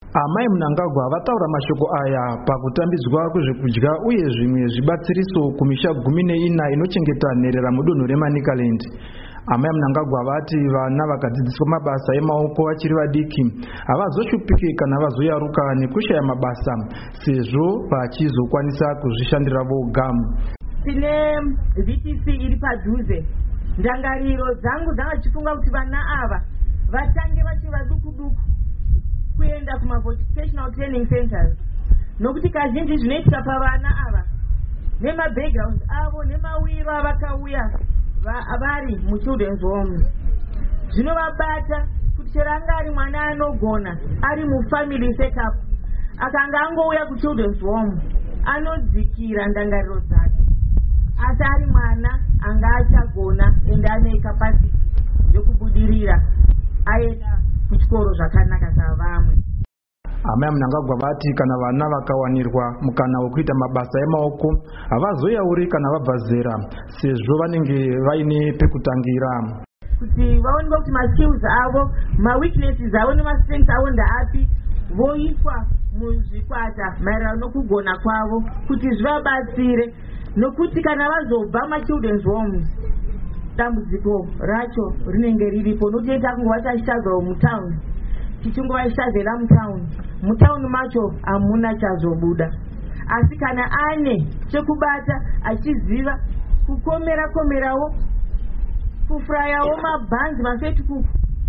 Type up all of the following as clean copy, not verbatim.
Amai Mnangagwa vataura mashoko aya pakutambidzwa kwezvekudya uye zvimwe zvibatsiriso kumisha 14 inochengeta nherera mudunhu reManicaland. Amai Mnangagwa vati vana vakadzidziswa mabasa emaoko vachiri vadiki havazoshupiki kana vazoyaruka nekushaya mabasa sezvo vachizokwanisa kuzvishandira voga. Tine VTC iri padhuze. Ndangariro dzangu dzakachifunga kuti vana ava vatange vachiri vaduku kuenda kuma-vocational training centers nokuti kazhinji zvinoitika pavana ava nema-backgrounds avo nemawiro avakauya vari muchildren's homes zvinovabata kuti chero anga ari mwana anogona ari mufamily setup akanga angouya kuchildren's home anodzikira ndangariro dzake, asi ari mwana anga achagona ende ane capacity yokubudirira aenda kuchikoro zvakanaka savamwe. Amai Mnangagwa vati kana vana vakawanirwa mukana wekuita mabasa emaoko havazoyauri kana vabva zera sezvo vanenge vaine pekutangira. Kuti vaonekwe kuti ma-skills avo, ma-weaknesses avo nema-strengths avo ndaapi, voiswa muzvikwata maererano nokugona kwavo kuti zvivabatsire, nokuti kana vazobva ma-children's homes dambudziko racho rinenge riripo nokuti kungova chashagwa mutown tichingova chishazela mutown macho hamuna chazobuda, asi kana ane chekubata achiziva kukomerawo kufurayawo mabhanzi mafetikuku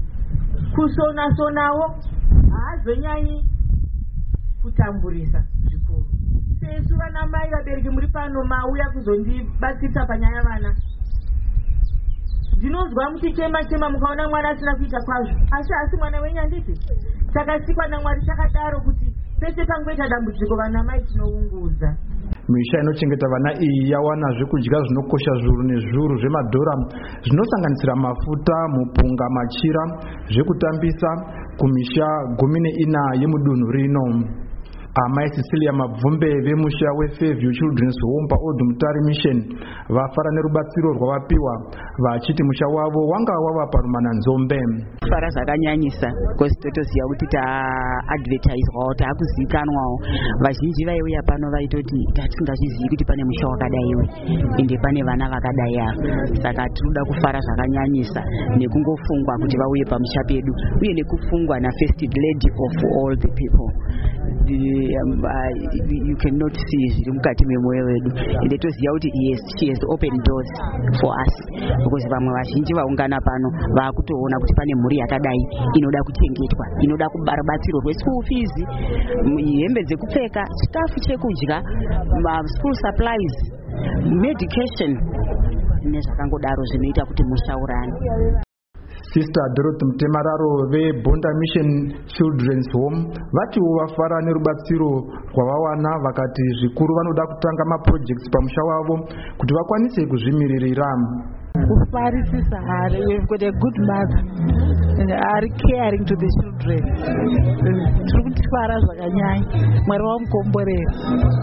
kusonasonawo haazonyanyi kutamburisa zvikuru. Sesu vana mai vabereki muri pano mauya kuzondibatsirisa panyaya vana, ndinonzwa muchichema mukaona mwana asina kuita kwazvo, asi mwana wenyu handiti takasikwa naMwari takadaro kuti pese pangoita dambudziko vana mai tinounguza. Misha inochengeta vana iyi yawana zvekudya zvinokosha zviuru nezviuru zvemadhora zvinosanganisira mafuta, mupunga, machira, zvekutambisa kumisha 14 yemudunhu rino. Amai Cecilia Mabvumbe vemusha weFairview Children's Home paOld Mutare Mission vafara nerubatsiro rwavapiwa vachiti musha wavo wanga wava parumana nzombe. Fara zvakanyanyisa because totoziva kuti taadvertisewawo taakuzivikanwawo. Vazhinji vaiuya pano vaitoti tatisingazvizivi kuti pane musha wakadaiwe ende pane vana vakadai ava, saka tinoda kufara zvakanyanyisa nekungofungwa kuti vauye pamusha pedu uye nekufungwa na-first lady of all the people. You cannot see zviri mukati memwoyo wedu ende toziva kuti yes, she has opened doors for us because vamwe vazhinji vaungana pano vakutoona kuti pane mhuri yakadai inoda kuchengetwa, inoda rubatsiro rweschool fees, hembe dzekupfeka, chikafu chekudya, school supplies, medication nezvakangodaro zvinoita kuti mushaurane. Sister Dorothy Mtemararo veBonda Mission Children's Home vatiwo vafara nerubatsiro rwavawana vakati zvikuru vanoda kutanga maprojects pamusha wavo kuti vakwanise kuzvimiririra. Kufarisisa hari, we've got a good mother and are caring to the children. Tiri kutifara zvakanyanya, Mwari wamukomborera.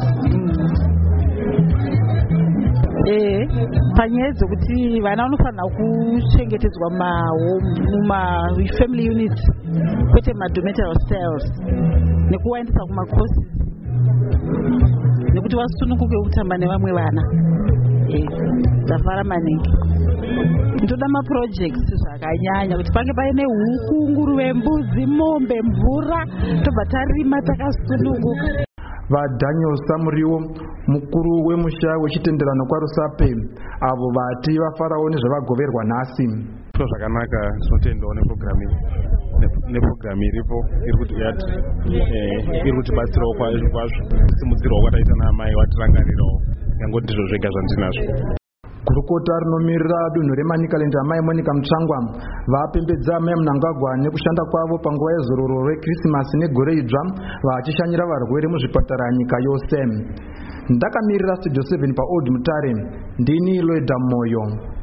Panyaya dzokuti vana vanofanira kuchengetedzwa muma-family units kwete ma-dormitory hostels nekuwaendesa kuma-courses nekuti vasununguke kutamba nevamwe vana. Dzafara maningi. Ndoda maprojects zvakanyanya kuti pange paine huku, nguruve, mbudzi, mombe, mvura tobva tarima takasununguka. VaDaniel Samuriwo mukuru wemusha wechitenderano kwaRusape avo vati vafarawo nezvavagoverwa nhasi. Zvakanaka tinotendawo neprogramu iripo iri kutibatsirawo kwazvo kusimudzirwawo kwataita naamai vatirangarirawo nyangwe ndizvo zvega zvandinazvo. Gurukota rinomirira dunhu reManicaland Amai Monica Mutsvangwa vapembedza Amai Mnangagwa nekushanda kwavo panguva yezororo reKrisimasi negore idzva vachishanyira varwere muzvipatara nyika yose. Ndakamirira Studio 7 paOld Mutare, ndini Loida Moyo.